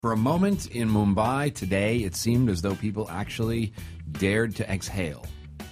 For a moment in Mumbai today, it seemed as though people actually dared to exhale.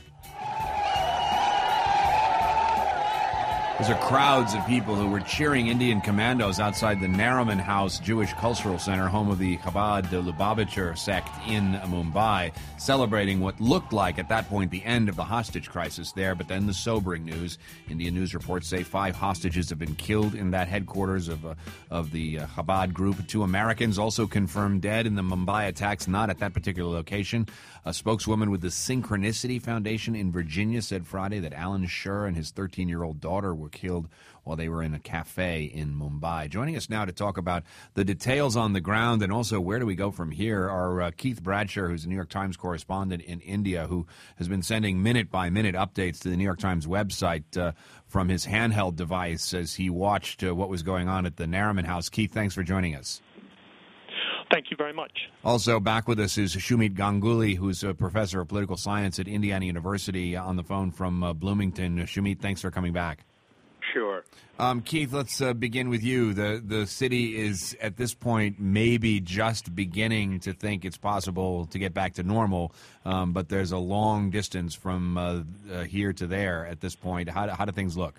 Those are crowds of people who were cheering Indian commandos outside the Nariman House Jewish Cultural Center, home of the Chabad Lubavitcher sect in Mumbai, celebrating what looked like, at that point, the end of the hostage crisis there. But then the sobering news. Indian news reports say 5 hostages have been killed in that headquarters of the Chabad group. 2 Americans also confirmed dead in the Mumbai attacks, not at that particular location. A spokeswoman with the Synchronicity Foundation in Virginia said Friday that Alan Schur and his 13-year-old daughter were killed while they were in a cafe in Mumbai. Joining us now to talk about the details on the ground and also where do we go from here are Keith Bradsher, who's a New York Times correspondent in India, who has been sending minute-by-minute updates to the New York Times website from his handheld device as he watched what was going on at the Nariman House. Keith, thanks for joining us. Thank you very much. Also back with us is Shumeet Ganguly, who's a professor of political science at Indiana University, on the phone from Bloomington. Shumeet, thanks for coming back. Sure. Keith, let's begin with you. The city is, at this point, maybe just beginning to think it's possible to get back to normal, but there's a long distance from here to there at this point. How do things look?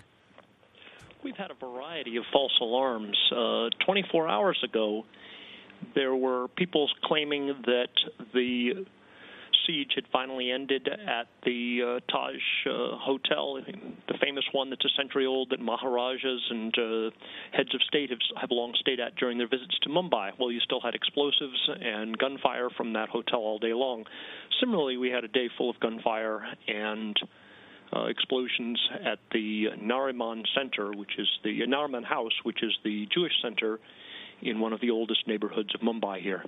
We've had a variety of false alarms. 24 hours ago, there were people claiming that the siege had finally ended at the Taj Hotel, the famous one that's a century old that Maharajas and heads of state have long stayed at during their visits to Mumbai. Well, you still had explosives and gunfire from that hotel all day long. Similarly, we had a day full of gunfire and explosions at the Nariman Center, which is the Nariman House, which is the Jewish center in one of the oldest neighborhoods of Mumbai here.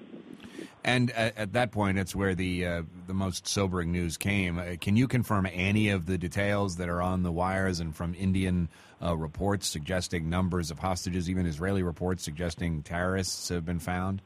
And at that point, it's where the most sobering news came. Can you confirm any of the details that are on the wires and from Indian reports suggesting numbers of hostages, even Israeli reports suggesting terrorists have been found?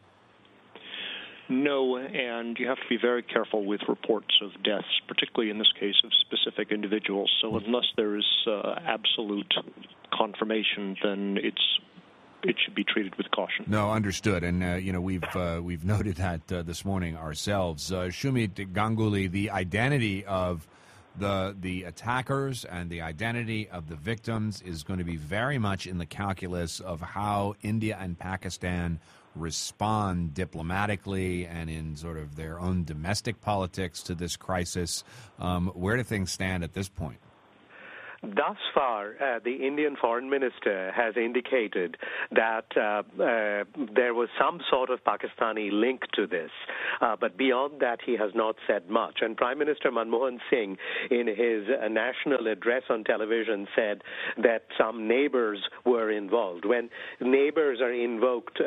No, and you have to be very careful with reports of deaths, particularly in this case of specific individuals. So unless there is absolute confirmation, then it should be treated with caution. No, understood. And, we've noted that this morning ourselves. Shumeet Ganguly, the identity of the attackers and the identity of the victims is going to be very much in the calculus of how India and Pakistan respond diplomatically and in sort of their own domestic politics to this crisis. Where do things stand at this point? Thus far, the Indian foreign minister has indicated that there was some sort of Pakistani link to this, but beyond that he has not said much. And Prime Minister Manmohan Singh, in his national address on television, said that some neighbors were involved. When neighbors are invoked,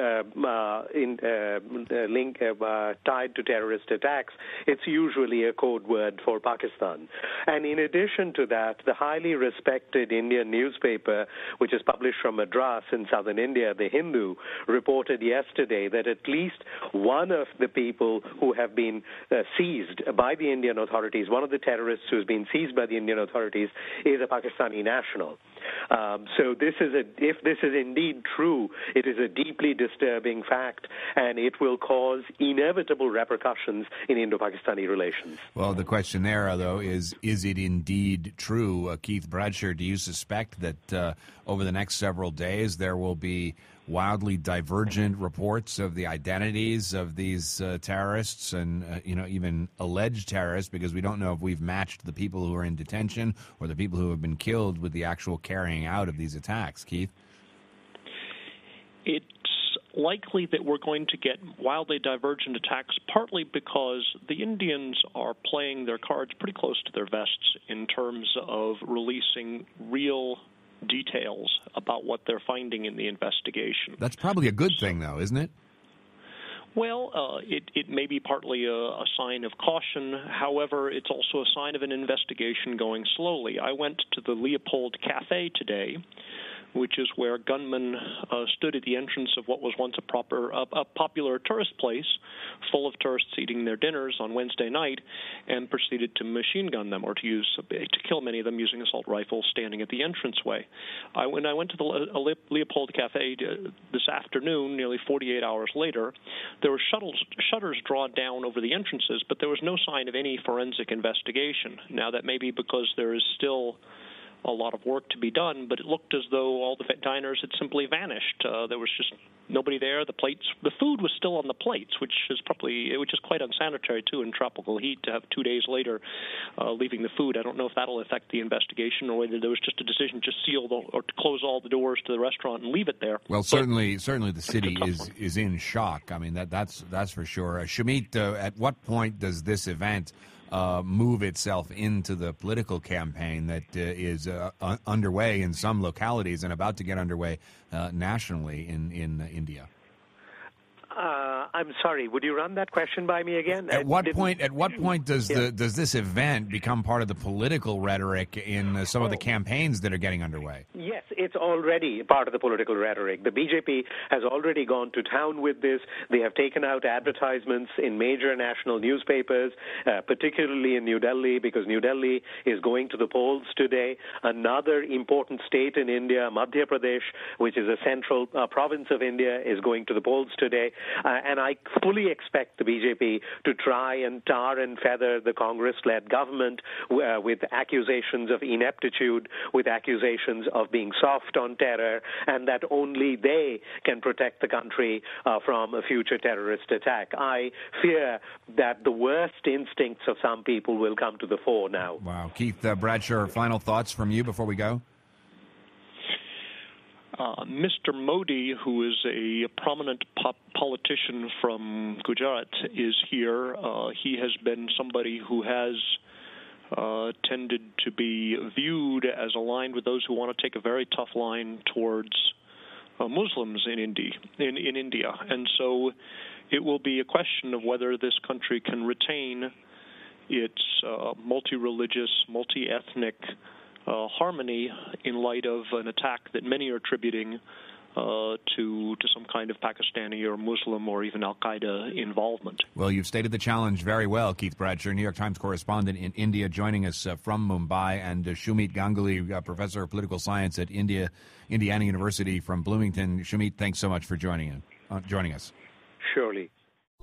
tied to terrorist attacks, it's usually a code word for Pakistan. And in addition to that, the highly respected Indian newspaper, which is published from Madras in southern India, The Hindu, reported yesterday that at least one of the people who have been seized by the Indian authorities, one of the terrorists who has been seized by the Indian authorities, is a Pakistani national. So if this is indeed true, it is a deeply disturbing fact, and it will cause inevitable repercussions in Indo-Pakistani relations. Well, the question there, though, is it indeed true? Keith Bradsher, do you suspect that over the next several days there will be wildly divergent reports of the identities of these terrorists and, even alleged terrorists, because we don't know if we've matched the people who are in detention or the people who have been killed with the actual carrying out of these attacks? Keith? It's likely that we're going to get wildly divergent attacks, partly because the Indians are playing their cards pretty close to their vests in terms of releasing real details about what they're finding in the investigation. That's probably a good thing, though, isn't it? Well, it may be partly a sign of caution. However, it's also a sign of an investigation going slowly. I went to the Leopold Cafe today, which is where gunmen stood at the entrance of what was once a popular tourist place, full of tourists eating their dinners on Wednesday night, and proceeded to machine gun them or to kill many of them using assault rifles standing at the entranceway. When I went to the Leopold Cafe this afternoon, nearly 48 hours later, there were shutters drawn down over the entrances, but there was no sign of any forensic investigation. Now, that may be because there is still a lot of work to be done, but it looked as though all the diners had simply vanished. There was just nobody there. The food was still on the plates, which is quite unsanitary too in tropical heat to have 2 days later leaving the food. I don't know if that'll affect the investigation or whether there was just a decision to or to close all the doors to the restaurant and leave it there. Well, certainly the city is in shock. I mean, that's for sure. Shamit, at what point does this event move itself into the political campaign that is underway in some localities and about to get underway nationally in India? I'm sorry. Would you run that question by me again? At what point does this event become part of the political rhetoric in some of the campaigns that are getting underway? Yes, it's already part of the political rhetoric. The BJP has already gone to town with this. They have taken out advertisements in major national newspapers, particularly in New Delhi, because New Delhi is going to the polls today. Another important state in India, Madhya Pradesh, which is a central province of India, is going to the polls today. And I fully expect the BJP to try and tar and feather the Congress-led government with accusations of ineptitude, with accusations of being soft on terror, and that only they can protect the country from a future terrorist attack. I fear that the worst instincts of some people will come to the fore now. Wow. Keith Bradshaw, final thoughts from you before we go? Mr. Modi, who is a prominent politician from Gujarat, is here. He has been somebody who has tended to be viewed as aligned with those who want to take a very tough line towards Muslims in India. And so it will be a question of whether this country can retain its multi-religious, multi-ethnic harmony in light of an attack that many are attributing to some kind of Pakistani or Muslim or even al-Qaeda involvement. Well, you've stated the challenge very well, Keith Bradshaw, New York Times correspondent in India, joining us from Mumbai, and Shumeet Ganguly, professor of political science at Indiana University from Bloomington. Shumeet, thanks so much for joining us. Surely.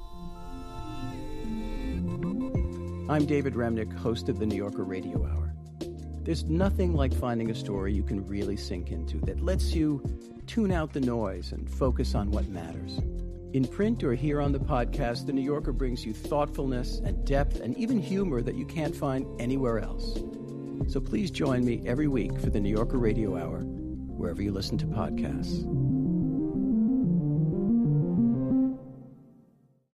I'm David Remnick, host of the New Yorker Radio Hour. There's nothing like finding a story you can really sink into that lets you tune out the noise and focus on what matters. In print or here on the podcast, The New Yorker brings you thoughtfulness and depth and even humor that you can't find anywhere else. So please join me every week for the New Yorker Radio Hour, wherever you listen to podcasts.